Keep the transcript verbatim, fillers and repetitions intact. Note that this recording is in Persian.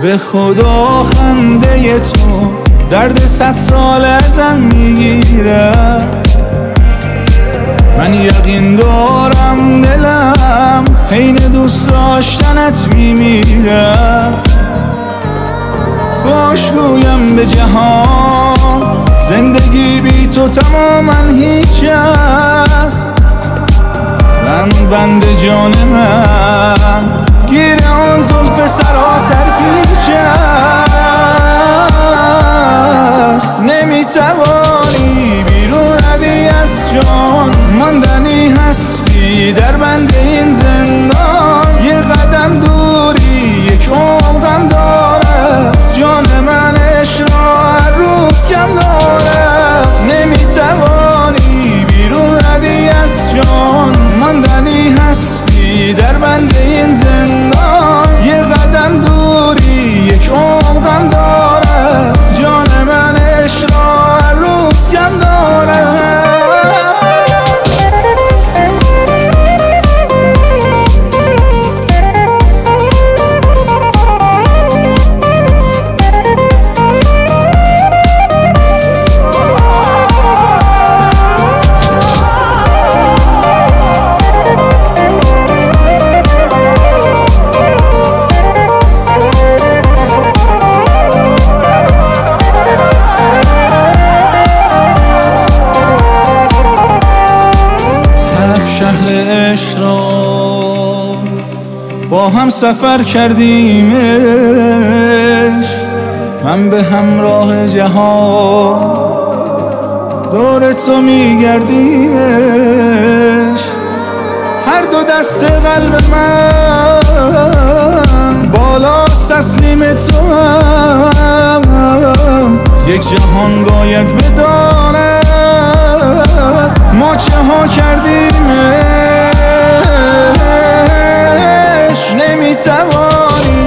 به خدا خنده تو درد صد سال ازم میگیره. من یقین دارم دلم حین دوست داشتنت میمیره. خوشگویم به جهان زندگی بی تو تماما هیچ است. من بند جان من گیر آن زلف سراسر پیچ است. نمیتوانی بیرون روی از جان، ماندنی هستی در بند این زندان. یه قدم دوری یک عمر غم داره، جان من عشق را هر روز کم داره. نمیتوانی بیرون روی از جان، ماندنی هستی در بند این زندان. یه قدم دوری یک عمر غم داره، جان من عشق را هر روز کم داره. عشق را با هم سفر کردیمش، من به همراه جهان دور تو میگردیمش. هر دو دست قلب من بالا تسلیم تو هم. یک جهان باید بداند ما چه ها کردیمش. نمیتوانی